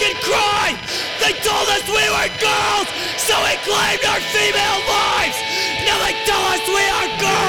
fucking cry! They told us we were girls, so we claimed our female lives! Now they tell us we are girls!